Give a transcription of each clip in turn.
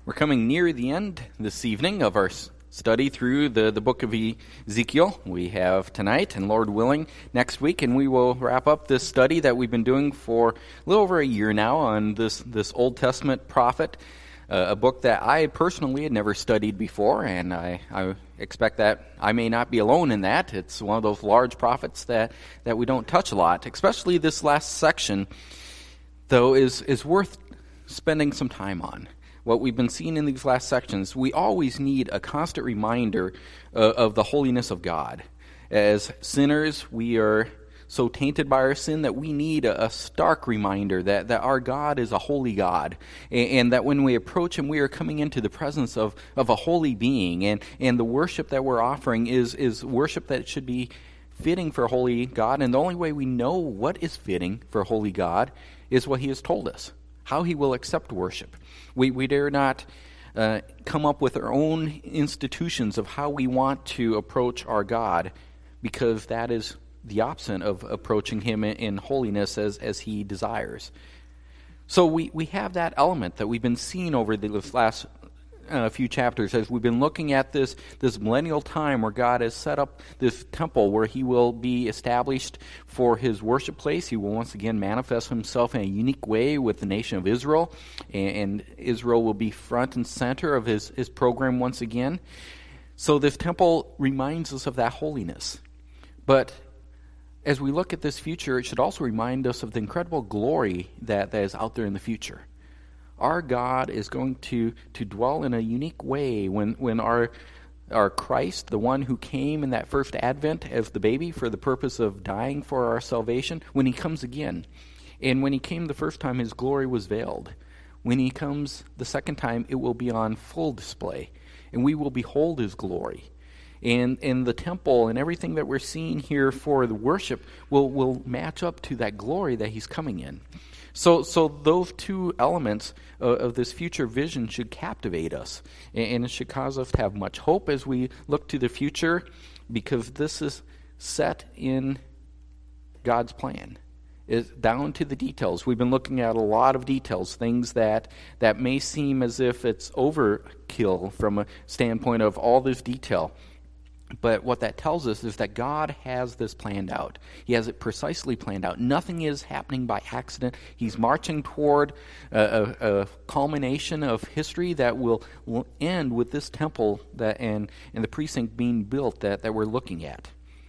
We're coming near the end this evening of our study through the book of Ezekiel. We have tonight, and Lord willing, next week, and we will wrap up this study that we've been doing for a little over a year now on this Old Testament prophet, a book that I personally had never studied before, and I expect that I may not be alone in that. It's one of those large prophets that we don't touch a lot, especially this last section, though, is worth spending some time on. What we've been seeing in these last sections, we always need a constant reminder of the holiness of God. As sinners, we are so tainted by our sin that we need a stark reminder that our God is a holy God, and that when we approach Him, we are coming into the presence of a holy being, and the worship that we're offering is worship that should be fitting for a holy God, and the only way we know what is fitting for a holy God is what He has told us, how He will accept worship. We dare not come up with our own institutions of how we want to approach our God, because that is the opposite of approaching Him in holiness as He desires. So we have that element that we've been seeing over the last few chapters as we've been looking at this millennial time where God has set up this temple where He will be established for His worship place. He will once again manifest Himself in a unique way with the nation of Israel, and Israel will be front and center of His program once again. So this temple reminds us of that holiness. But as we look at this future, it should also remind us of the incredible glory that is out there in the future. Our God is going to dwell in a unique way when our Christ, the one who came in that first advent as the baby for the purpose of dying for our salvation, when He comes again. And when He came the first time, His glory was veiled. When He comes the second time, it will be on full display, and we will behold His glory. And the temple and everything that we're seeing here for the worship will match up to that glory that He's coming in. So those two elements of this future vision should captivate us, and it should cause us to have much hope as we look to the future, because this is set in God's plan. It's down to the details. We've been looking at a lot of details, things that may seem as if it's overkill from a standpoint of all this detail. But what that tells us is that God has this planned out. He has it precisely planned out. Nothing is happening by accident. He's marching toward a culmination of history that will end with this temple and the precinct being built that we're looking at.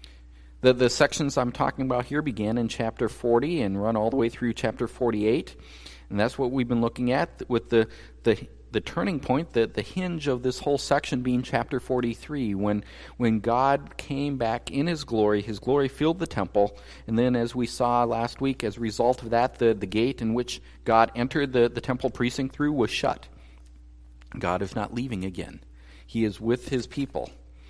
The sections I'm talking about here began in chapter 40 and run all the way through chapter 48. And that's what we've been looking at with the turning point, the hinge of this whole section being chapter 43, when God came back in His glory filled the temple, and then as we saw last week, as a result of that, the gate in which God entered the temple precinct through was shut. God is not leaving again. He is with His people.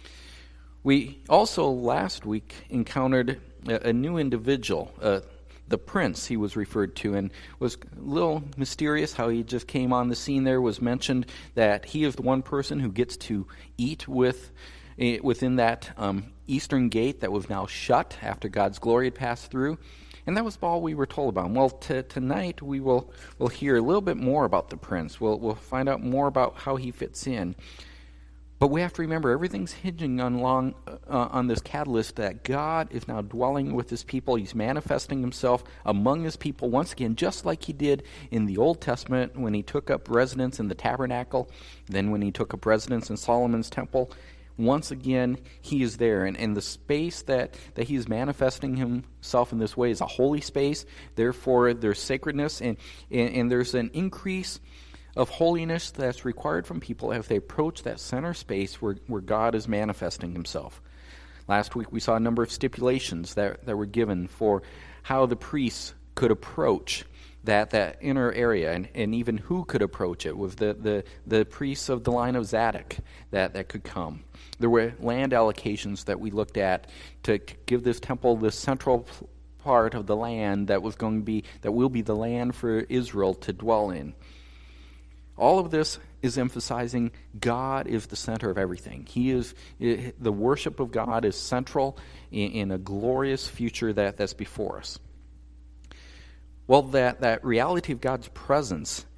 We also last week encountered a new individual, the prince he was referred to, and was a little mysterious how he just came on the scene. There was mentioned that he is the one person who gets to eat within that eastern gate that was now shut after God's glory had passed through. And that was all we were told about. Well, tonight we'll hear a little bit more about the prince. We'll find out more about how he fits in. But we have to remember, everything's hinging on this catalyst that God is now dwelling with His people. He's manifesting Himself among His people once again, just like He did in the Old Testament when He took up residence in the tabernacle, then when He took up residence in Solomon's temple. Once again, He is there. And the space that He is manifesting Himself in this way is a holy space. Therefore, there's sacredness, and there's an increase of holiness that's required from people as they approach that center space where God is manifesting Himself. Last week we saw a number of stipulations that were given for how the priests could approach that inner area, and even who could approach it, with the priests of the line of Zadok that could come. There were land allocations that we looked at to give this temple this central part of the land that will be the land for Israel to dwell in. All of this is emphasizing God is the center of everything. The worship of God is central in a glorious future that's before us. Well, that reality of God's presence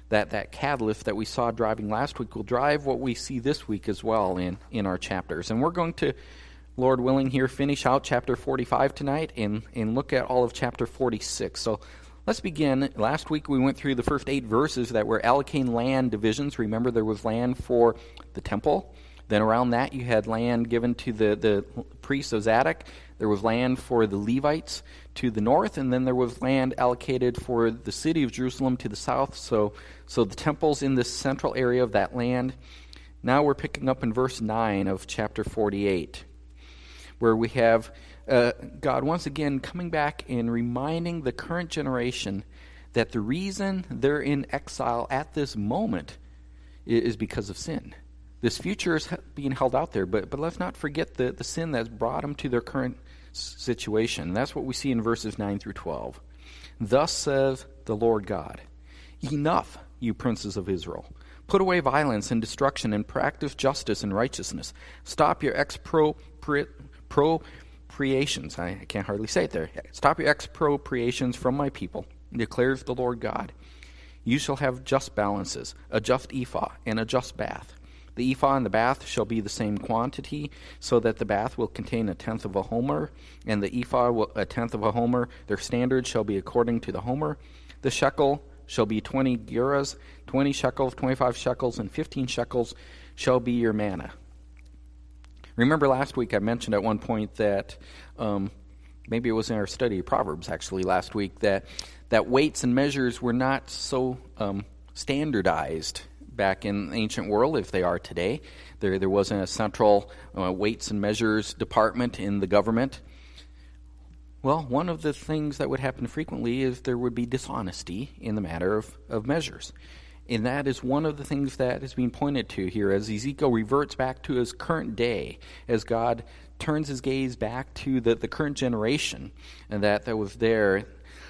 that catalyst that we saw driving last week will drive what we see this week as well in our chapters. And we're going to, Lord willing, here finish out chapter 45 tonight and look at all of chapter 46. So let's begin. Last week we went through the first 8 verses that were allocating land divisions. Remember, there was land for the temple. Then around that you had land given to the priests of Zadok. There was land for the Levites to the north, and then there was land allocated for the city of Jerusalem to the south. So the temple's in this central area of that land. Now we're picking up in verse 9 of chapter 48, where we have God once again coming back and reminding the current generation that the reason they're in exile at this moment is because of sin. This future is being held out there, but let's not forget the sin that's brought them to their current situation. That's what we see in verses 9 through 12. Thus says the Lord God, enough, you princes of Israel. Put away violence and destruction and practice justice and righteousness. Stop your expropriations. I can't hardly say it there. Stop your expropriations from my people, declares the Lord God. You shall have just balances, a just ephah and a just bath. The ephah and the bath shall be the same quantity, so that the bath will contain 1/10 of a homer, and the ephah 1/10 of a homer. Their standard shall be according to the homer. The shekel shall be 20 gerahs, 20 shekels, 25 shekels, and 15 shekels shall be your manna. Remember last week I mentioned at one point that, maybe it was in our study of Proverbs actually last week, that weights and measures were not so standardized back in the ancient world if they are today. There wasn't a central weights and measures department in the government. Well, one of the things that would happen frequently is there would be dishonesty in the matter of measures. And that is one of the things that is being pointed to here as Ezekiel reverts back to his current day, as God turns his gaze back to the current generation and that was there,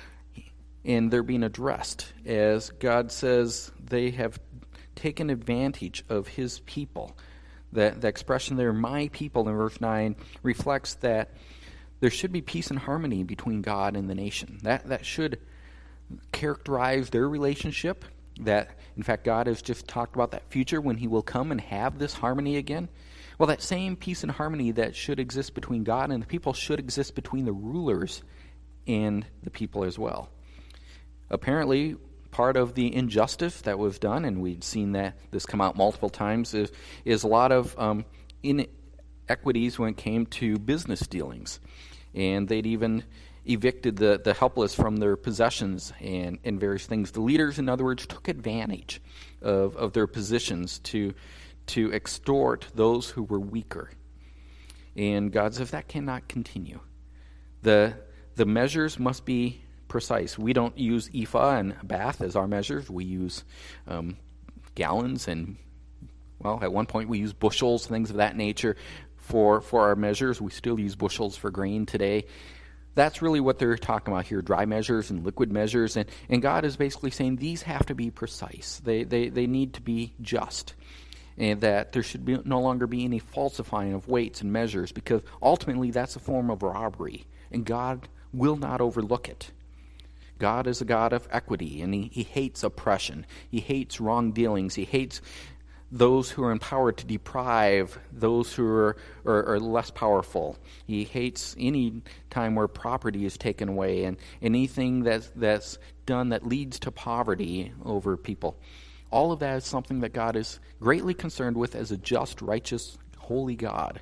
and they're being addressed. As God says they have taken advantage of his people. The expression there, my people, in verse 9, reflects that there should be peace and harmony between God and the nation. That should characterize their relationship. That, in fact, God has just talked about that future when he will come and have this harmony again. Well, that same peace and harmony that should exist between God and the people should exist between the rulers and the people as well. Apparently, part of the injustice that was done, and we've seen that this come out multiple times, is a lot of inequities when it came to business dealings. And they'd even evicted the helpless from their possessions and various things. The leaders, in other words, took advantage of their positions to extort those who were weaker. And God says that cannot continue. The measures must be precise. We don't use ephah and bath as our measures. We use gallons and, well, at one point we used bushels, things of that nature for our measures. We still use bushels for grain today. That's really what they're talking about here, dry measures and liquid measures. And God is basically saying these have to be precise. They need to be just. And that there should no longer be any falsifying of weights and measures, because ultimately that's a form of robbery. And God will not overlook it. God is a God of equity, and he hates oppression. He hates wrong dealings. He hates those who are empowered to deprive those who are less powerful. He hates any time where property is taken away and anything that's done that leads to poverty over people. All of that is something that God is greatly concerned with as a just, righteous, holy God.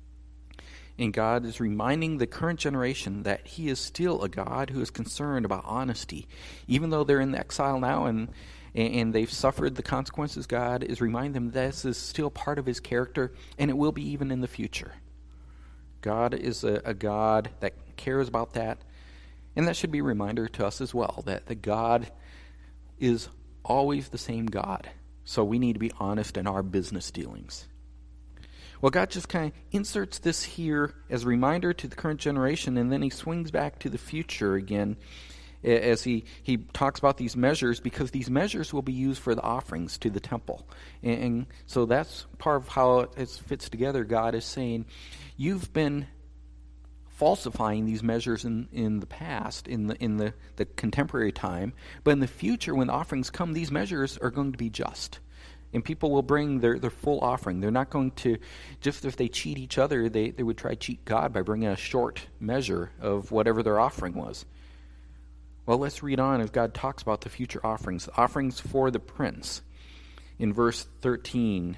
And God is reminding the current generation that he is still a God who is concerned about honesty. Even though they're in exile now and they've suffered the consequences, God is reminding them this is still part of his character, and it will be even in the future. God is a God that cares about that. And that should be a reminder to us as well, that God is always the same God. So we need to be honest in our business dealings. Well, God just kind of inserts this here as a reminder to the current generation, and then he swings back to the future again as he talks about these measures, because these measures will be used for the offerings to the temple. And so that's part of how it fits together. God is saying, you've been falsifying these measures in the past, in the contemporary time. But in the future, when the offerings come, these measures are going to be just. And people will bring their full offering. They're not going to, just if they cheat each other, they would try to cheat God by bringing a short measure of whatever their offering was. Well, let's read on as God talks about the future offerings. The offerings for the prince. In verse 13,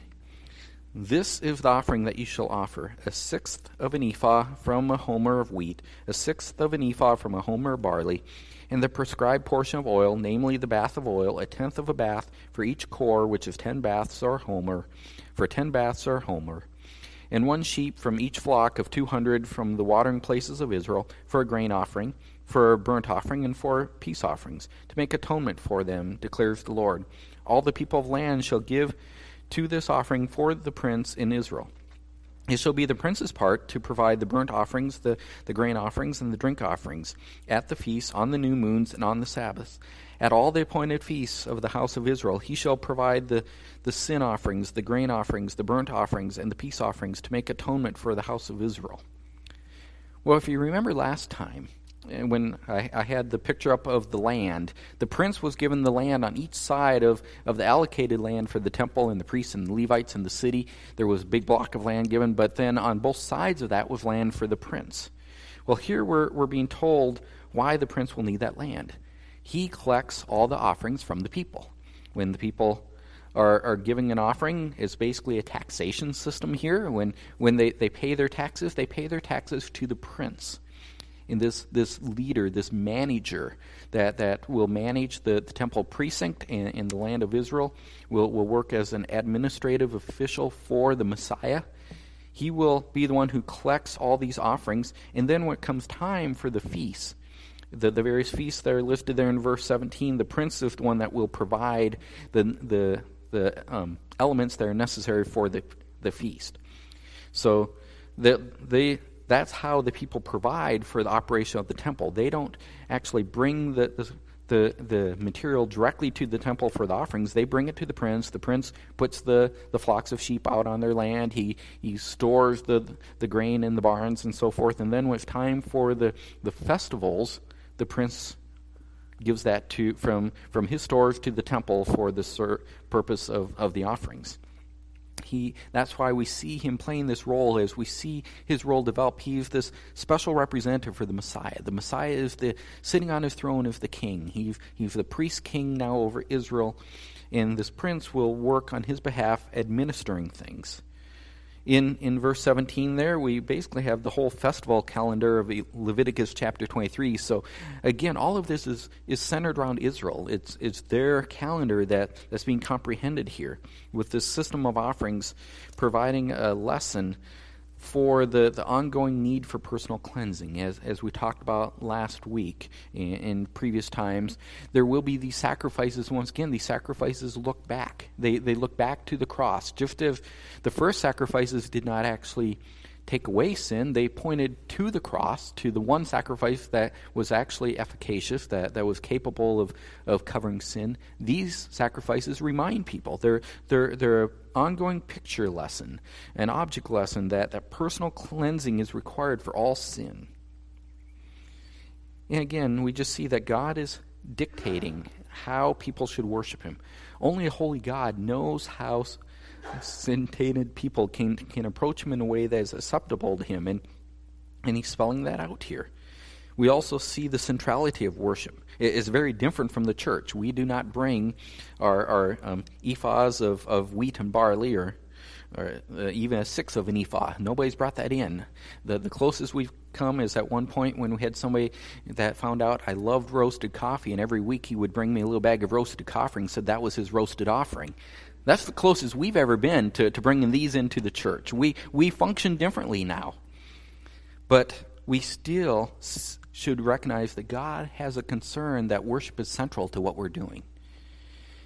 "This is the offering that you shall offer, 1/6 of an ephah from a homer of wheat, 1/6 of an ephah from a homer of barley, and the prescribed portion of oil, namely the bath of oil, 1/10 of a bath for each core, which is 10 baths or homer, for 10 baths or homer, and 1 sheep from each flock of 200 from the watering places of Israel, for a grain offering, for a burnt offering, and for peace offerings, to make atonement for them, declares the Lord. All the people of land shall give to this offering for the prince in Israel. It shall be the prince's part to provide the burnt offerings, the grain offerings, and the drink offerings at the feasts, on the new moons, and on the Sabbaths. At all the appointed feasts of the house of Israel, he shall provide the sin offerings, the grain offerings, the burnt offerings, and the peace offerings to make atonement for the house of Israel." Well, if you remember last time, when I had the picture up of the land, the prince was given the land on each side of the allocated land for the temple and the priests and the Levites and the city. There was a big block of land given, but then on both sides of that was land for the prince. Well, here we're being told why the prince will need that land. He collects all the offerings from the people. When the people are giving an offering, it's basically a taxation system here. When they pay their taxes to the prince. And this leader, this manager that will manage the temple precinct in the land of Israel, will work as an administrative official for the Messiah. He will be the one who collects all these offerings. And then when it comes time for the feasts, the various feasts that are listed there in verse 17, the prince is the one that will provide the elements that are necessary for the feast. So that's how the people provide for the operation of the temple. They don't actually bring the material directly to the temple for the offerings. They bring it to the prince. The prince puts the flocks of sheep out on their land. He stores the grain in the barns and so forth. And then when it's time for the festivals, the prince gives that from his stores to the temple for the purpose of the offerings. That's why we see him playing this role. As we see his role develop, he's this special representative for the Messiah. The Messiah is sitting on his throne as the king. He's the priest king now over Israel, and this prince will work on his behalf administering things. In verse 17 there, we basically have the whole festival calendar of Leviticus chapter 23. So again, all of this is centered around Israel. It's their calendar that's being comprehended here, with this system of offerings providing a lesson for the ongoing need for personal cleansing. As we talked about last week in previous times, there will be these sacrifices. Once again, these sacrifices look back. They look back to the cross. Just as the first sacrifices did not actually take away sin, they pointed to the cross, to the one sacrifice that was actually efficacious, that was capable of covering sin. These sacrifices remind people. They're an ongoing picture lesson, an object lesson that personal cleansing is required for all sin. And again, we just see that God is dictating how people should worship him. Only a holy God knows how sin-tainted people can approach him in a way that is acceptable to him, and he's spelling that out here. We also see the centrality of worship. It is very different from the church. We do not bring our ephahs of wheat and barley, or even a 1/6 of an ephah. Nobody's brought that in. The closest we've come is at one point when we had somebody that found out I loved roasted coffee, and every week he would bring me a little bag of roasted coffee and said that was his roasted offering. That's the closest we've ever been to bringing these into the church. We function differently now. But we still should recognize that God has a concern that worship is central to what we're doing.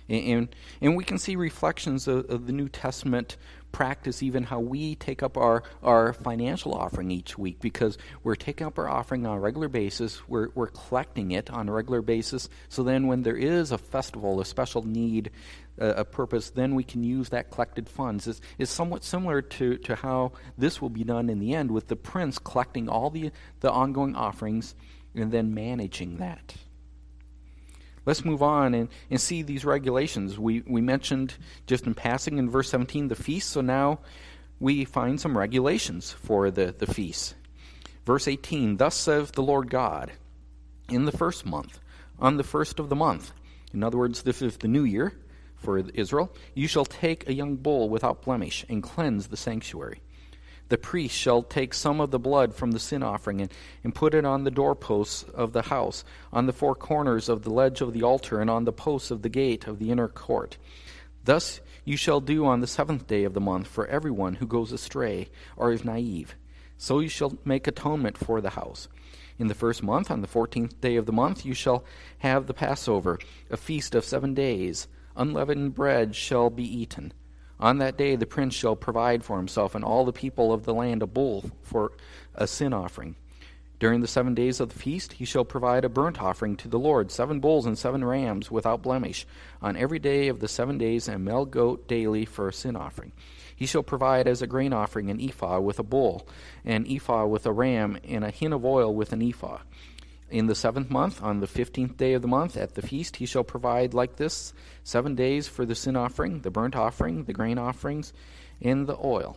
And we can see reflections of the New Testament practice, even how we take up our financial offering each week, because we're taking up our offering on a regular basis. We're collecting it on a regular basis. So then when there is a festival, a special need, a purpose, then we can use that collected funds. It's somewhat similar to how this will be done in the end, with the prince collecting all the ongoing offerings and then managing that. Let's move on and see these regulations. We mentioned just in passing in verse 17 the feast, so now we find some regulations for the feasts. Verse 18, thus says the Lord God, in the first month, on the first of the month, in other words, this is the new year for Israel, you shall take a young bull without blemish and cleanse the sanctuary. The priest shall take some of the blood from the sin offering and put it on the doorposts of the house, on the four corners of the ledge of the altar, and on the posts of the gate of the inner court. Thus you shall do on the 7th day of the month for everyone who goes astray or is naive. So you shall make atonement for the house. In the first month, on the 14th day of the month, you shall have the Passover, a feast of 7 days. Unleavened bread shall be eaten. On that day the prince shall provide for himself and all the people of the land a bull for a sin offering. During the 7 days of the feast he shall provide a burnt offering to the Lord, 7 bulls and 7 rams without blemish, on every day of the 7 days, and a male goat daily for a sin offering. He shall provide as a grain offering an ephah with a bull, an ephah with a ram, and a hin of oil with an ephah. In the 7th month, on the 15th day of the month, at the feast, he shall provide like this 7 days for the sin offering, the burnt offering, the grain offerings, and the oil.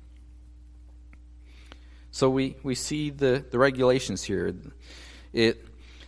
So we see the regulations here. The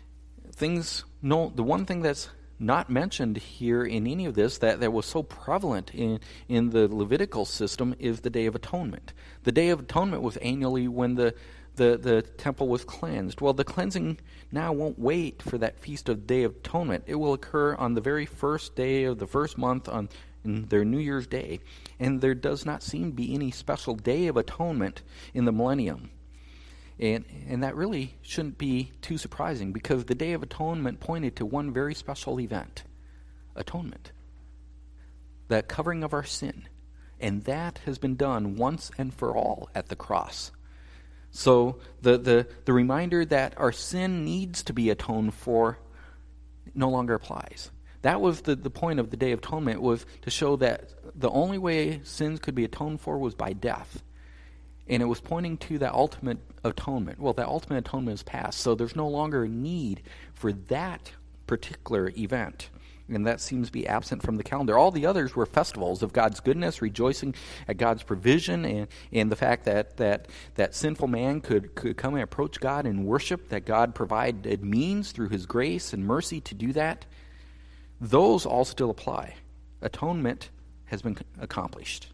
one thing that's not mentioned here in any of this that was so prevalent in the Levitical system is the Day of Atonement. The Day of Atonement was annually when the temple was cleansed. Well, the cleansing now won't wait for that feast of Day of Atonement. It will occur on the very first day of the first month on their New Year's Day. And there does not seem to be any special Day of Atonement in the millennium. And that really shouldn't be too surprising, because the Day of Atonement pointed to one very special event: atonement. The covering of our sin. And that has been done once and for all at the cross. So the reminder that our sin needs to be atoned for no longer applies. That was the point of the Day of Atonement, was to show that the only way sins could be atoned for was by death. And it was pointing to that ultimate atonement. Well, that ultimate atonement is past, so there's no longer a need for that particular event. And that seems to be absent from the calendar. All the others were festivals of God's goodness, rejoicing at God's provision, and the fact that sinful man could come and approach God and worship, that God provided means through his grace and mercy to do that. Those all still apply. Atonement has been accomplished.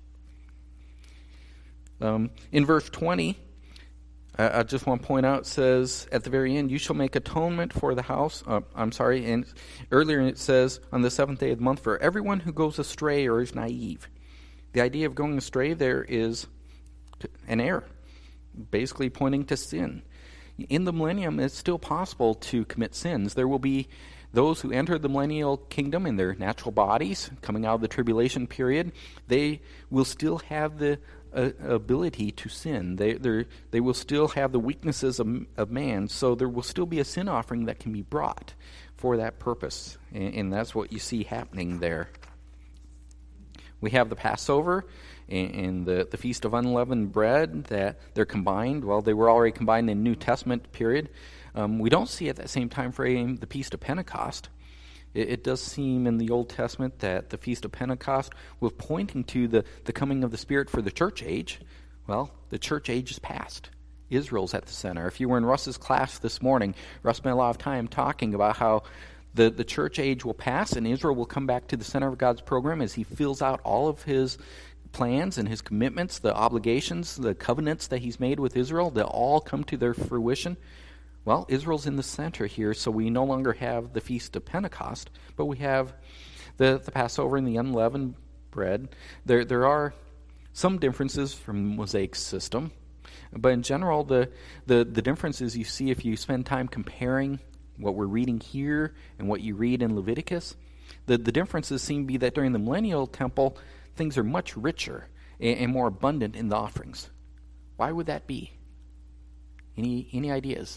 In verse 20, I just want to point out, it says at the very end, you shall make atonement for the house. And earlier it says, on the 7th day of the month, for everyone who goes astray or is naive. The idea of going astray there is an error, basically pointing to sin. In the millennium, it's still possible to commit sins. There will be those who enter the millennial kingdom in their natural bodies, coming out of the tribulation period. They will still have the ability to sin. They will still have the weaknesses of man, so there will still be a sin offering that can be brought for that purpose, and that's what you see happening there. We have the Passover and the Feast of Unleavened Bread, that they're combined. Well, they were already combined in the New Testament period. We don't see at that same time frame the Feast of Pentecost. It does seem in the Old Testament that the Feast of Pentecost was pointing to the coming of the Spirit for the church age. Well, the church age is past. Israel's at the center. If you were in Russ's class this morning, Russ spent a lot of time talking about how the church age will pass and Israel will come back to the center of God's program as he fills out all of his plans and his commitments, the obligations, the covenants that he's made with Israel. They'll all come to their fruition. Well, Israel's in the center here, so we no longer have the Feast of Pentecost, but we have the Passover and the unleavened bread. There are some differences from the Mosaic system, but in general, the differences you see if you spend time comparing what we're reading here and what you read in Leviticus, The differences seem to be that during the millennial temple, things are much richer and more abundant in the offerings. Why would that be? Any ideas?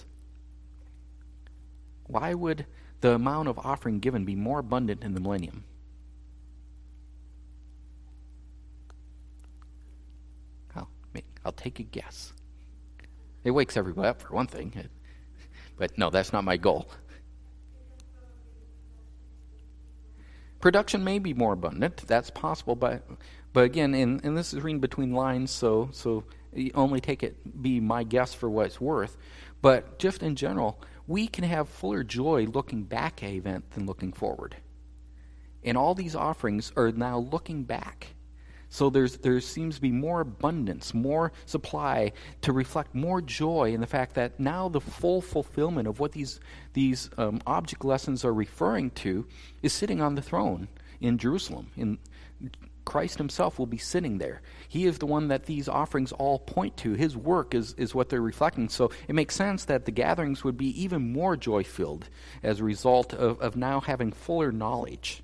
Why would the amount of offering given be more abundant in the millennium? I'll take a guess. It wakes everybody up for one thing. But no, that's not my goal. Production may be more abundant. That's possible, but again, and this is reading between lines, so you only take it, be my guess for what it's worth. But just in general, we can have fuller joy looking back at an event than looking forward. And all these offerings are now looking back. So there seems to be more abundance, more supply to reflect more joy in the fact that now the full fulfillment of what these object lessons are referring to is sitting on the throne in Jerusalem. In Christ himself will be sitting there. He is the one that these offerings all point to. His work is what they're reflecting. So it makes sense that the gatherings would be even more joy-filled as a result of now having fuller knowledge.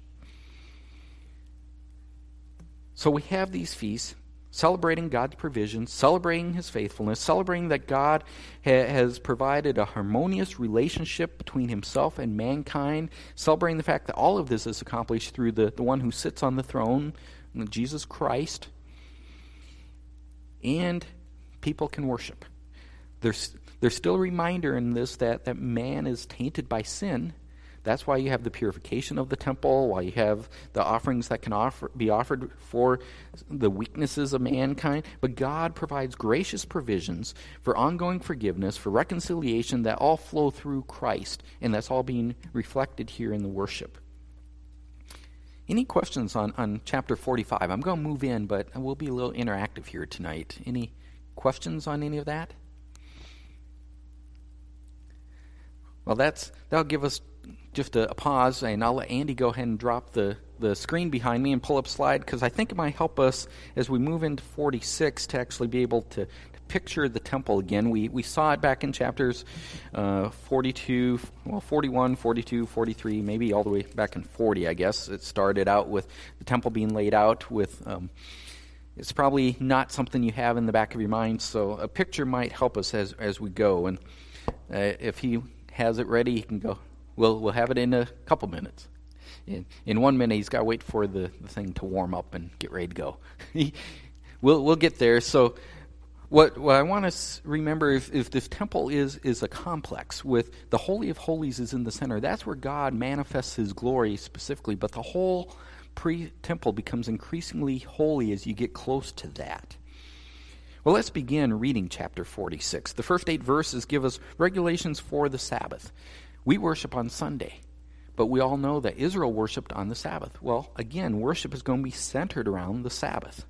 So we have these feasts celebrating God's provision, celebrating his faithfulness, celebrating that God has provided a harmonious relationship between himself and mankind, celebrating the fact that all of this is accomplished through the one who sits on the throne, Jesus Christ. And people can worship. There's still a reminder in this that man is tainted by sin. That's why you have the purification of the temple, why you have the offerings that can be offered for the weaknesses of mankind. But God provides gracious provisions for ongoing forgiveness, for reconciliation that all flow through Christ. And that's all being reflected here in the worship. Any questions on chapter 45? I'm going to move in, but we'll be a little interactive here tonight. Any questions on any of that? Well, that'll give us just a pause, and I'll let Andy go ahead and drop the screen behind me and pull up slide, because I think it might help us as we move into 46 to actually be able to picture the temple again. We saw it back in chapters 41, 42, 43, maybe all the way back in 40, I guess. It started out with the temple being laid out with... it's probably not something you have in the back of your mind, so a picture might help us as we go. And if he has it ready, he can go. We'll have it in a couple minutes. In 1 minute, he's got to wait for the thing to warm up and get ready to go. We'll get there. So what I want to remember, if this temple is a complex with the Holy of Holies is in the center, that's where God manifests his glory specifically, but the whole pre-temple becomes increasingly holy as you get close to that. Well, let's begin reading chapter 46. The first 8 verses give us regulations for the Sabbath. We worship on Sunday, but we all know that Israel worshipped on the Sabbath. Well, again, worship is going to be centered around the Sabbath.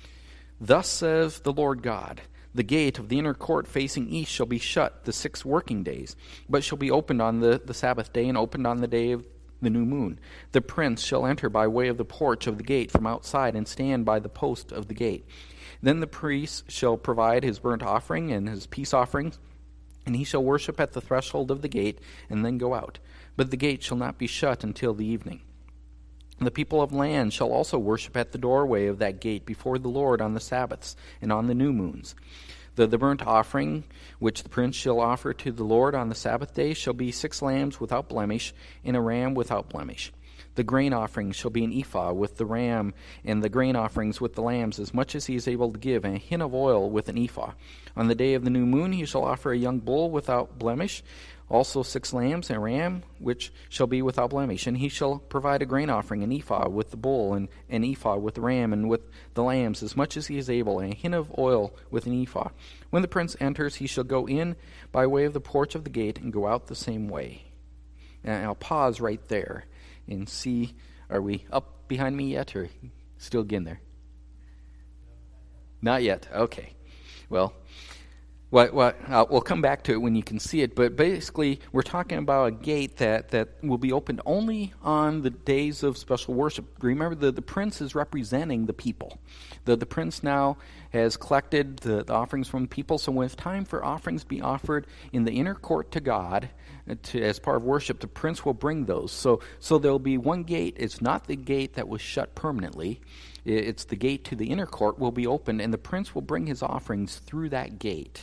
Thus says the Lord God, the gate of the inner court facing east shall be shut the 6 working days, but shall be opened on the Sabbath day and opened on the day of the new moon. The prince shall enter by way of the porch of the gate from outside and stand by the post of the gate. Then the priest shall provide his burnt offering and his peace offerings, and he shall worship at the threshold of the gate, and then go out. But the gate shall not be shut until the evening. And the people of land shall also worship at the doorway of that gate before the Lord on the Sabbaths and on the new moons. The burnt offering which the prince shall offer to the Lord on the Sabbath day shall be 6 lambs without blemish, and a ram without blemish. The grain offering shall be an ephah with the ram, and the grain offerings with the lambs, as much as he is able to give, and a hin of oil with an ephah. On the day of the new moon he shall offer a young bull without blemish, also 6 lambs and a ram, which shall be without blemish. And he shall provide a grain offering, an ephah with the bull, and an ephah with the ram, and with the lambs, as much as he is able, and a hin of oil with an ephah. When the prince enters, he shall go in by way of the porch of the gate, and go out the same way. And I'll pause right there and see, are we up behind me yet, or still getting there? Not yet. Okay. Well, We'll come back to it when you can see it, but basically we're talking about a gate that will be opened only on the days of special worship. Remember, the prince is representing the people. The prince now has collected the offerings from the people, so when it's time for offerings to be offered in the inner court to God, as part of worship, the prince will bring those. So there'll be one gate. It's not the gate that was shut permanently. It's the gate to the inner court will be opened, and the prince will bring his offerings through that gate.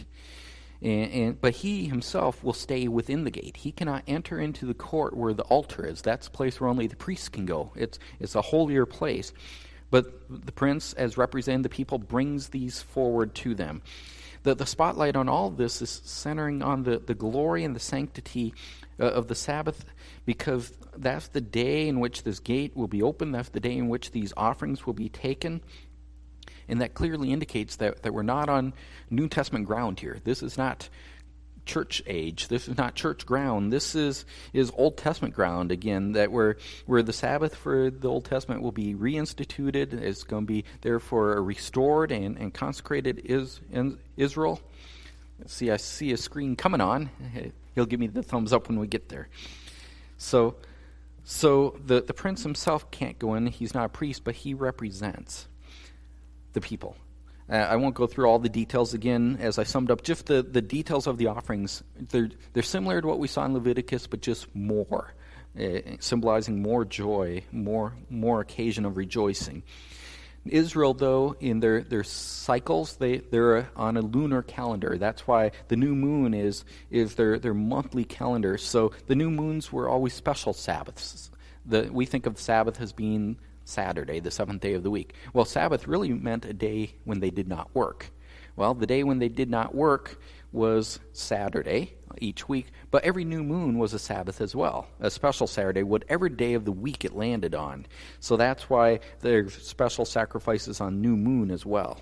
But he himself will stay within the gate. He cannot enter into the court where the altar is. That's a place where only the priests can go. It's a holier place. But the prince, as representing the people, brings these forward to them. The spotlight on all of this is centering on the glory and the sanctity of the Sabbath, because that's the day in which this gate will be opened. That's the day in which these offerings will be taken. And that clearly indicates that we're not on New Testament ground here. This is not church age. This is not church ground. This is Old Testament ground again, that where the Sabbath for the Old Testament will be reinstituted. It's going to be therefore a restored and consecrated Israel. See, I see a screen coming on. He'll give me the thumbs up when we get there. So the prince himself can't go in. He's not a priest, but he represents the people. I won't go through all the details again as I summed up. Just the details of the offerings, they're similar to what we saw in Leviticus, but just more, symbolizing more joy, more occasion of rejoicing. Israel, though, in their cycles, they're on a lunar calendar. That's why the new moon is their monthly calendar. So the new moons were always special Sabbaths. We think of the Sabbath as being Saturday, the seventh day of the week. Well, Sabbath really meant a day when they did not work. Well, the day when they did not work was Saturday each week, but every new moon was a Sabbath as well, a special Saturday, whatever day of the week it landed on. So that's why there's special sacrifices on new moon as well.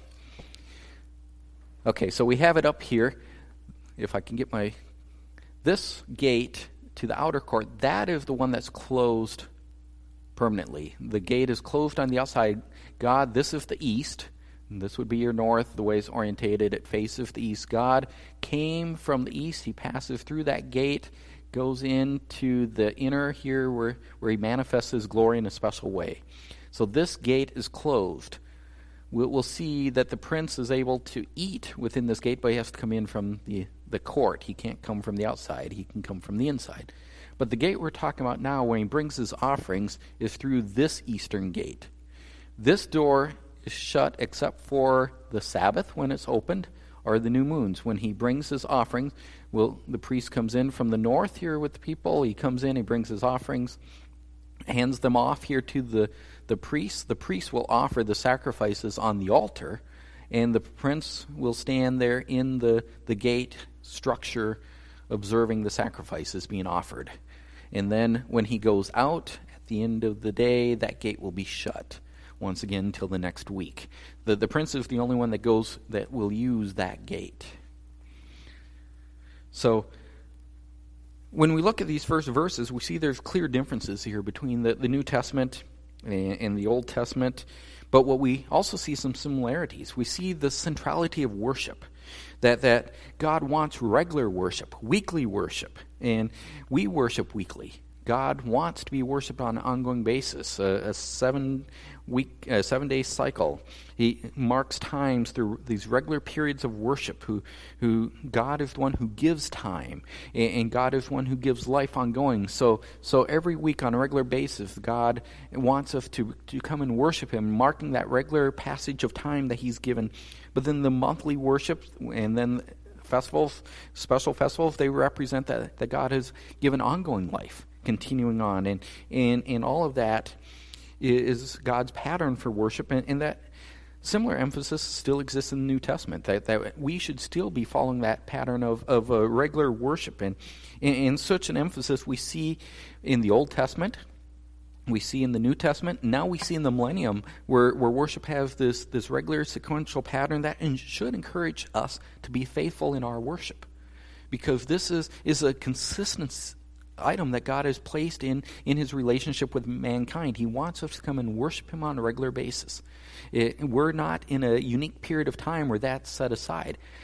Okay, so we have it up here. If I can get this gate to the outer court, that is the one that's closed permanently. The gate is closed on the outside. God, this is the east. This would be your north. The way it's orientated, it faces the east. God came from the east. He passes through that gate, goes into the inner here where he manifests his glory in a special way. So this gate is closed. We'll see that the prince is able to eat within this gate, but he has to come in from the court. He can't come from the outside. He can come from the inside. But the gate we're talking about now, when he brings his offerings, is through this eastern gate. This door is shut except for the Sabbath when it's opened, or the new moons. When he brings his offerings, the priest comes in from the north here with the people. He comes in, he brings his offerings, hands them off here to the priest. The priest will offer the sacrifices on the altar, and the prince will stand there in the gate structure observing the sacrifices being offered. And then when he goes out at the end of the day, that gate will be shut once again until the next week. The prince is the only one that will use that gate. So when we look at these first verses, we see there's clear differences here between the New Testament and the Old Testament. But what we also see some similarities. We see the centrality of worship. That God wants regular worship, weekly worship, and we worship weekly. God wants to be worshipped on an ongoing basis, a 7-day cycle. He marks times through these regular periods of worship. Who God is the one who gives time, and God is the one who gives life ongoing. So every week on a regular basis, God wants us to come and worship Him, marking that regular passage of time that He's given. But then the monthly worship and then festivals, special festivals, they represent that God has given ongoing life, continuing on. And all of that is God's pattern for worship. And that similar emphasis still exists in the New Testament, that we should still be following that pattern of a regular worship. And such an emphasis we see in the Old Testament, we see in the New Testament, now we see in the millennium where worship has this regular sequential pattern that should encourage us to be faithful in our worship. Because this is a consistent item that God has placed in His relationship with mankind. He wants us to come and worship Him on a regular basis. We're not in a unique period of time where that's set aside.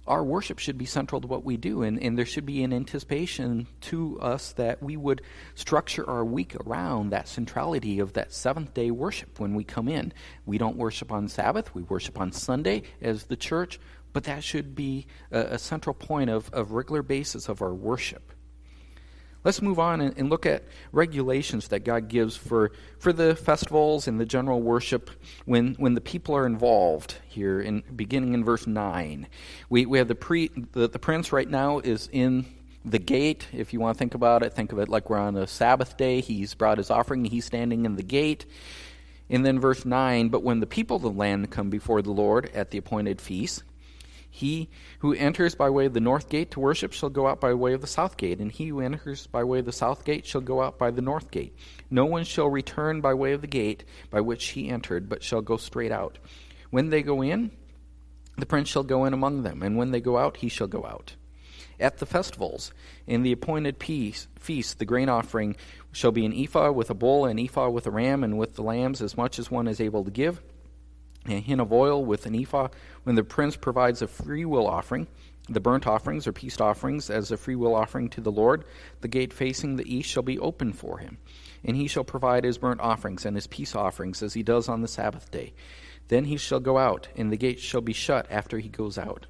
our worship should be central to what we do, and there should be an anticipation to us that we would structure our week around that centrality of that seventh-day worship when we come in. We don't worship on Sabbath, we worship on Sunday as the church, but that should be a central point of regular basis of our worship. Let's move on and look at regulations that God gives for the festivals and the general worship when the people are involved here, beginning in verse 9. We have the prince right now is in the gate. If you want to think about it, think of it like we're on a Sabbath day. He's brought his offering, he's standing in the gate. And then verse 9, but when the people of the land come before the Lord at the appointed feast, he who enters by way of the north gate to worship shall go out by way of the south gate, and he who enters by way of the south gate shall go out by the north gate. No one shall return by way of the gate by which he entered, but shall go straight out. When they go in, the prince shall go in among them, and when they go out, he shall go out. At the festivals, in the appointed feast, the grain offering shall be an ephah with a bull, an ephah with a ram, and with the lambs as much as one is able to give, a hin of oil with an ephah. When the prince provides a freewill offering, the burnt offerings or peace offerings as a freewill offering to the Lord, the gate facing the east shall be open for him. And he shall provide his burnt offerings and his peace offerings as he does on the Sabbath day. Then he shall go out, and the gate shall be shut after he goes out.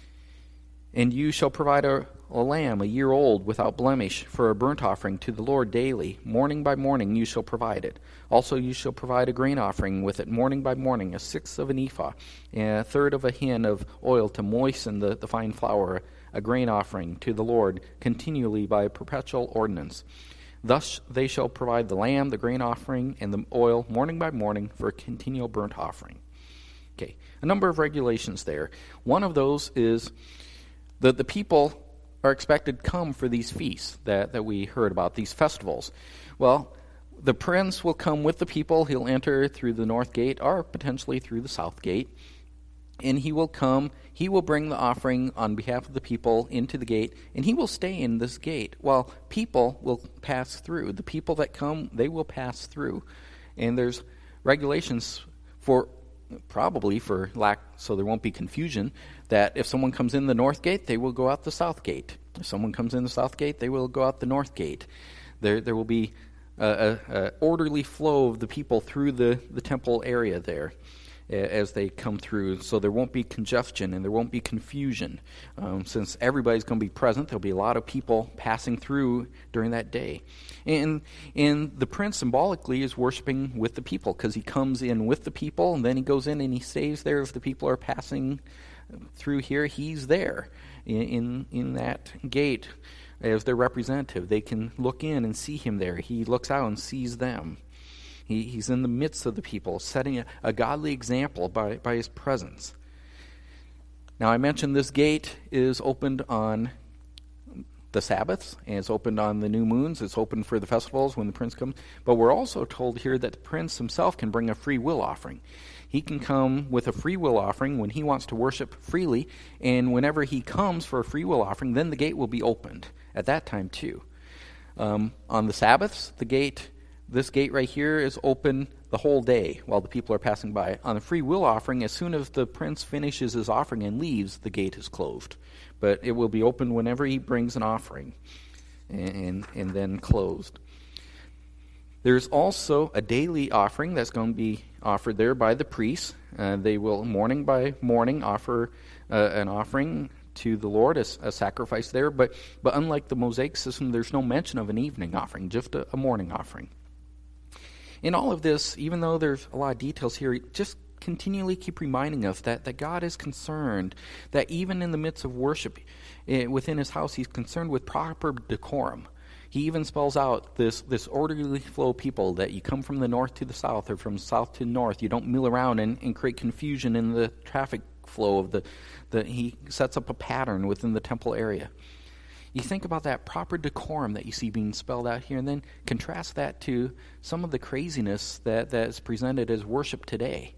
And you shall provide a lamb, a year old, without blemish, for a burnt offering to the Lord daily. Morning by morning you shall provide it. Also you shall provide a grain offering with it morning by morning, a sixth of an ephah, and a third of a hin of oil to moisten the fine flour, a grain offering to the Lord continually by a perpetual ordinance. Thus they shall provide the lamb, the grain offering, and the oil morning by morning for a continual burnt offering. Okay, a number of regulations there. One of those is the people are expected to come for these feasts that we heard about, these festivals. Well, the prince will come with the people. He'll enter through the north gate or potentially through the south gate. And he will come, he will bring the offering on behalf of the people into the gate, and he will stay in this gate while people will pass through. The people that come, they will pass through. And there's regulations probably for lack, so there won't be confusion, that if someone comes in the north gate, they will go out the south gate. If someone comes in the south gate, they will go out the north gate. There will be a orderly flow of the people through the temple area there as they come through, so there won't be congestion and there won't be confusion. Since everybody's going to be present, there'll be a lot of people passing through during that day. And the prince symbolically is worshiping with the people because he comes in with the people and then he goes in and he stays there. If the people are passing through here, he's there in that gate as their representative. They can look in and see him there. He looks out and sees them. He's in the midst of the people, setting a godly example by his presence. Now, I mentioned this gate is opened on the Sabbaths, and it's opened on the new moons. It's open for the festivals when the prince comes. But we're also told here that the prince himself can bring a free will offering. He can come with a free will offering when he wants to worship freely, and whenever he comes for a free will offering, then the gate will be opened at that time too. On the Sabbaths, this gate right here is open the whole day while the people are passing by. On the free will offering, as soon as the prince finishes his offering and leaves, the gate is closed. But it will be open whenever he brings an offering and then closed. There's also a daily offering that's going to be offered there by the priests. They will morning by morning offer an offering to the Lord, a sacrifice there. But unlike the Mosaic system, there's no mention of an evening offering, just a morning offering. In all of this, even though there's a lot of details here, just continually keep reminding us that God is concerned, that even in the midst of worship within his house, he's concerned with proper decorum. He even spells out this orderly flow of people, that you come from the north to the south or from south to north. You don't mill around and create confusion in the traffic flow of he sets up a pattern within the temple area. You think about that proper decorum that you see being spelled out here, and then contrast that to some of the craziness that is presented as worship today.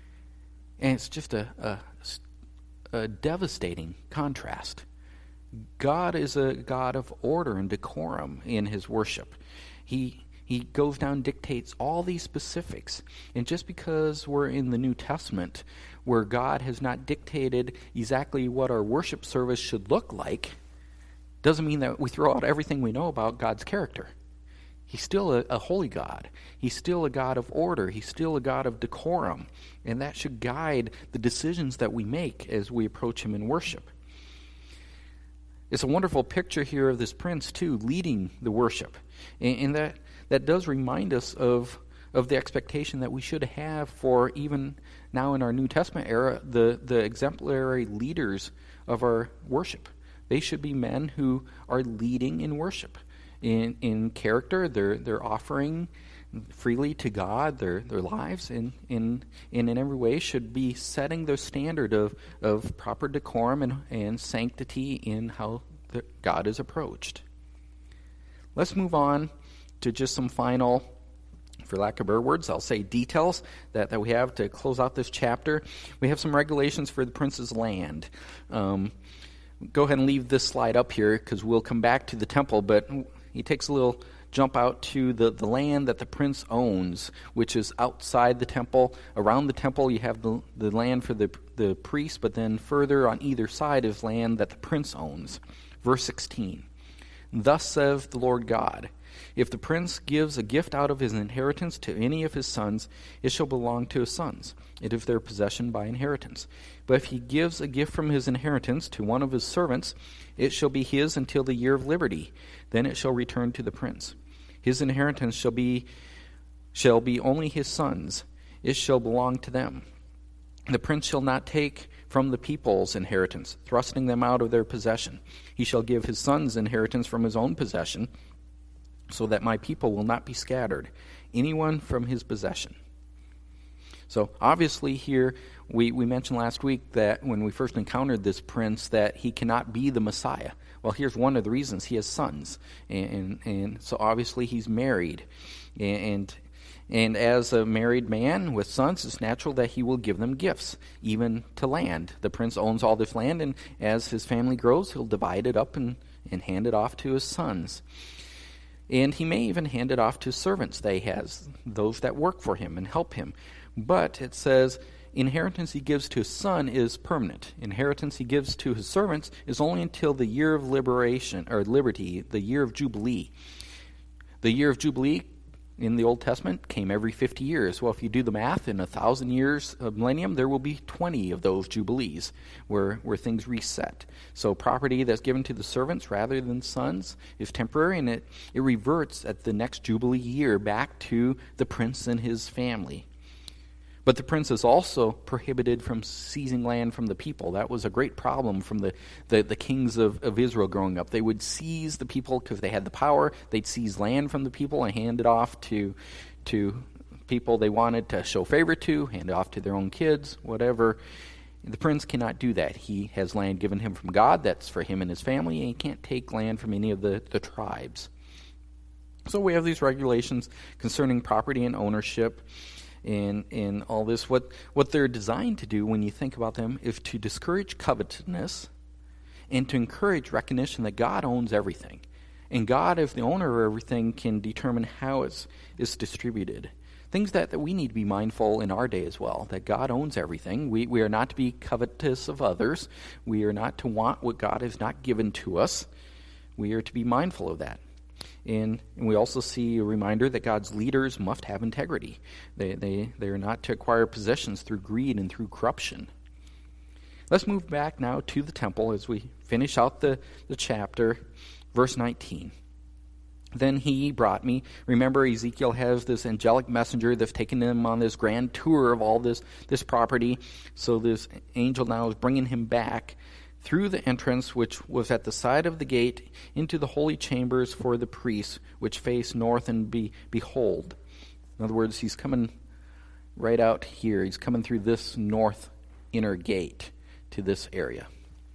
And it's just a devastating contrast. God is a God of order and decorum in his worship. He He goes down and dictates all these specifics. And just because we're in the New Testament, where God has not dictated exactly what our worship service should look like, doesn't mean that we throw out everything we know about God's character. He's still a holy God. He's still a God of order. He's still a God of decorum. And that should guide the decisions that we make as we approach him in worship. It's a wonderful picture here of this prince, too, leading the worship. And that does remind us of the expectation that we should have for, even now in our New Testament era, the exemplary leaders of our worship. They should be men who are leading in worship. In character, they're offering freely to God their lives, and in every way should be setting the standard of proper decorum and sanctity in how God is approached. Let's move on to just some final, for lack of better words, I'll say details that we have to close out this chapter. We have some regulations for the prince's land. Go ahead and leave this slide up here because we'll come back to the temple, but he takes a little jump out to the land that the prince owns, which is outside the temple. Around the temple you have the land for the priest, but then further on either side is land that the prince owns. Verse 16, "Thus says the Lord God, if the prince gives a gift out of his inheritance to any of his sons, it shall belong to his sons. It is their possession by inheritance. But if he gives a gift from his inheritance to one of his servants, it shall be his until the year of liberty. Then it shall return to the prince. His inheritance shall be only his sons. It shall belong to them. The prince shall not take from the people's inheritance, thrusting them out of their possession. He shall give his sons inheritance from his own possession, so that my people will not be scattered, anyone from his possession." So obviously here, we mentioned last week that when we first encountered this prince, that he cannot be the Messiah. Well, here's one of the reasons. He has sons, and so obviously he's married. And as a married man with sons, it's natural that he will give them gifts, even to land. The prince owns all this land, and as his family grows, he'll divide it up and hand it off to his sons. And he may even hand it off to servants that he has, those that work for him and help him. But it says inheritance he gives to his son is permanent. Inheritance he gives to his servants is only until the year of liberation, or liberty, the year of Jubilee. The year of Jubilee in the Old Testament came every 50 years. Well, if you do the math, in 1,000 years of millennium, there will be 20 of those Jubilees where things reset. So property that's given to the servants rather than sons is temporary, and it reverts at the next Jubilee year back to the prince and his family. But the prince is also prohibited from seizing land from the people. That was a great problem from the kings of Israel growing up. They would seize the people because they had the power. They'd seize land from the people and hand it off to people they wanted to show favor to, hand it off to their own kids, whatever. The prince cannot do that. He has land given him from God. That's for him and his family, and he can't take land from any of the tribes. So we have these regulations concerning property and ownership. And all this, what they're designed to do when you think about them is to discourage covetousness and to encourage recognition that God owns everything. And God, as the owner of everything, can determine how it's distributed. Things that we need to be mindful in our day as well, that God owns everything. We are not to be covetous of others. We are not to want what God has not given to us. We are to be mindful of that. And we also see a reminder that God's leaders must have integrity. They are not to acquire possessions through greed and through corruption. Let's move back now to the temple as we finish out the chapter. Verse 19. "Then he brought me." Remember, Ezekiel has this angelic messenger that's taken him on this grand tour of all this property. So this angel now is bringing him back through the entrance which was at the side of the gate into the holy chambers for the priests, which face north, and behold. In other words, he's coming right out here. He's coming through this north inner gate to this area.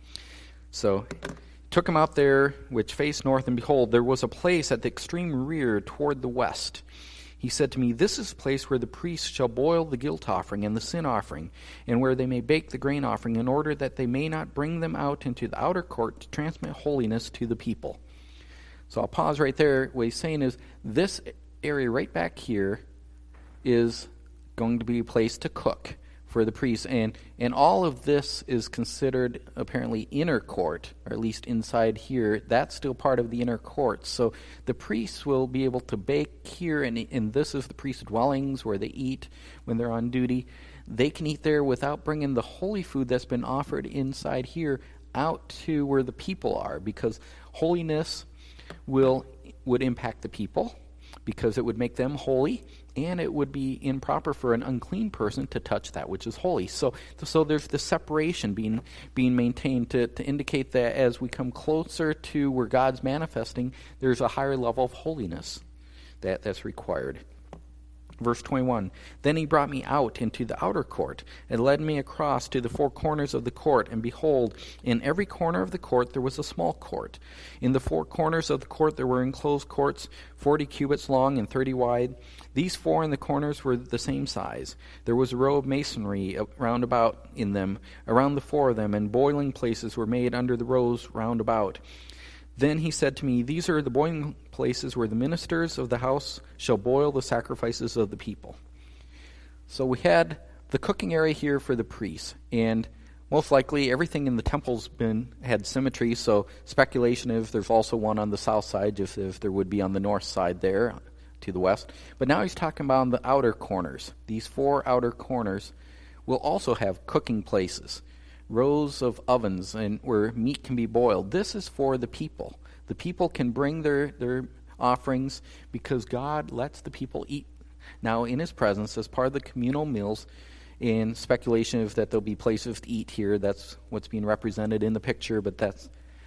So took him out there, which faced north, and behold, there was a place at the extreme rear toward the west. He said to me, "This is the place where the priests shall boil the guilt offering and the sin offering, and where they may bake the grain offering, in order that they may not bring them out into the outer court to transmit holiness to the people." So I'll pause right there. What he's saying is, this area right back here is going to be a place to cook for the priests. And all of this is considered apparently inner court, or at least inside here. That's still part of the inner court. So the priests will be able to bake here, and this is the priest's dwellings where they eat when they're on duty. They can eat there without bringing the holy food that's been offered inside here out to where the people are, because holiness would impact the people, because it would make them holy, and it would be improper for an unclean person to touch that which is holy. So there's the separation being maintained to indicate that as we come closer to where God's manifesting, there's a higher level of holiness that's required. Verse 21, then he brought me out into the outer court, and led me across to the four corners of the court, and behold, in every corner of the court there was a small court. In the four corners of the court there were enclosed courts, 40 cubits long and 30 wide. These four in the corners were the same size. There was a row of masonry round about in them, around the four of them, and boiling places were made under the rows round about. Then he said to me, these are the boiling places where the ministers of the house shall boil the sacrifices of the people. So we had the cooking area here for the priests, and most likely everything in the temple's had symmetry, so speculation is there's also one on the south side, just as there would be on the north side there to the west. But now he's talking about on the outer corners. These four outer corners will also have cooking places, rows of ovens and where meat can be boiled. This is for the people. The people can bring their offerings because God lets the people eat now in his presence as part of the communal meals. And speculation is that there'll be places to eat here. That's what's being represented in the picture, but that's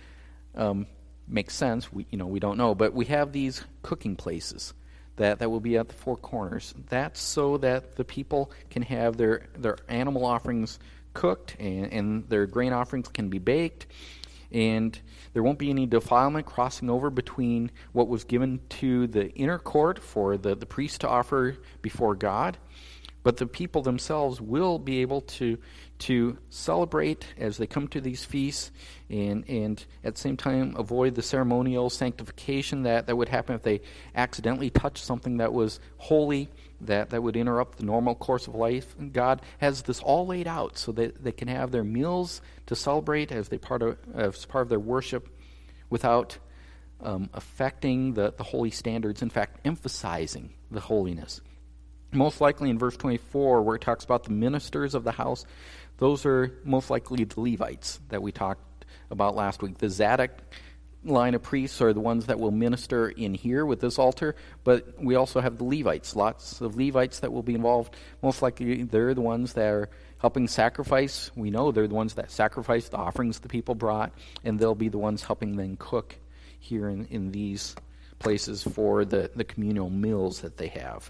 makes sense. We don't know. But we have these cooking places that will be at the four corners. That's so that the people can have their animal offerings cooked, and their grain offerings can be baked, and there won't be any defilement crossing over between what was given to the inner court for the priest to offer before God. But the people themselves will be able to celebrate as they come to these feasts, and at the same time avoid the ceremonial sanctification that would happen if they accidentally touched something that was holy, that would interrupt the normal course of life. And God has this all laid out so that they can have their meals to celebrate as part of their worship without affecting the holy standards, in fact, emphasizing the holiness. Most likely in verse 24, where it talks about the ministers of the house, those are most likely the Levites that we talked about last week. The Zadok line of priests are the ones that will minister in here with this altar, but we also have the Levites, lots of Levites that will be involved. Most likely they're the ones that are helping sacrifice. We know they're the ones that sacrifice the offerings the people brought, and they'll be the ones helping then cook here in these places for the communal meals that they have.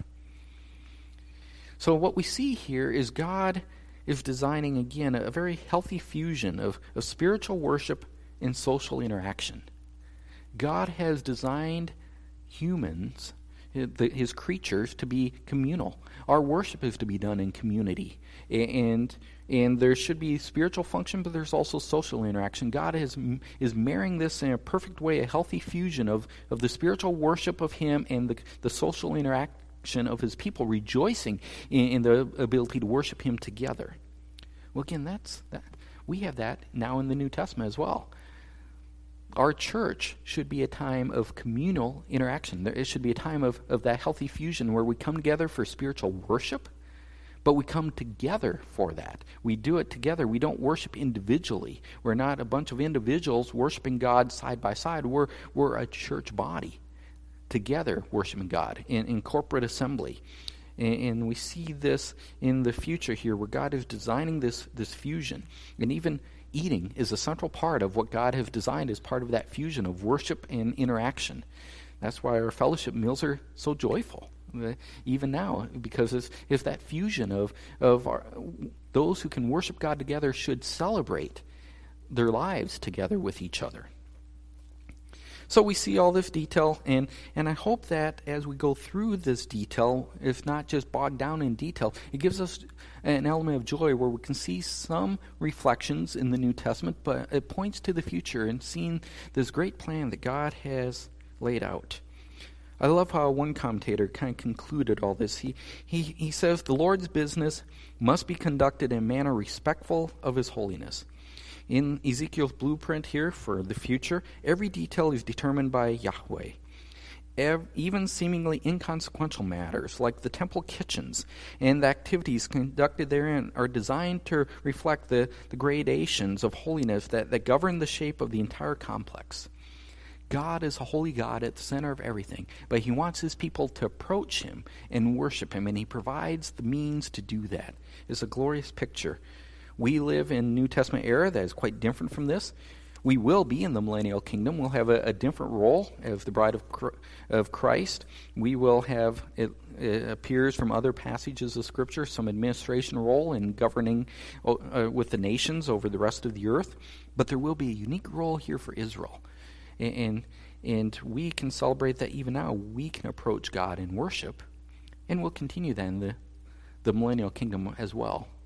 So what we see here is God is designing, again, a very healthy fusion of spiritual worship and social interaction. God has designed humans, his creatures, to be communal. Our worship is to be done in community. And there should be spiritual function, but there's also social interaction. God is marrying this in a perfect way, a healthy fusion of the spiritual worship of him and the social interaction of his people, rejoicing in the ability to worship him together. Well, again, we have that now in the New Testament as well. Our church should be a time of communal interaction. It should be a time of that healthy fusion where we come together for spiritual worship, but we come together for that. We do it together. We don't worship individually. We're not a bunch of individuals worshiping God side by side. We're a church body together worshiping God in corporate assembly. And we see this in the future here where God is designing this fusion. And even eating is a central part of what God has designed as part of that fusion of worship and interaction. That's why our fellowship meals are so joyful, even now, because it's that fusion of those who can worship God together should celebrate their lives together with each other. So we see all this detail, and I hope that as we go through this detail, if not just bogged down in detail, it gives us an element of joy where we can see some reflections in the New Testament, but it points to the future and seeing this great plan that God has laid out. I love how one commentator kind of concluded all this. He says, the Lord's business must be conducted in a manner respectful of his holiness. In Ezekiel's blueprint here for the future, every detail is determined by Yahweh. Even seemingly inconsequential matters like the temple kitchens and the activities conducted therein are designed to reflect the gradations of holiness that govern the shape of the entire complex. God is a holy God at the center of everything, but he wants his people to approach him and worship him, and he provides the means to do that. It's a glorious picture. We live in a New Testament era that is quite different from this. We will be in the millennial kingdom. We'll have a different role as the bride of Christ. We will have, it appears from other passages of Scripture, some administration role in governing with the nations over the rest of the earth. But there will be a unique role here for Israel. And we can celebrate that even now. We can approach God in worship, and we'll continue then the millennial kingdom as well.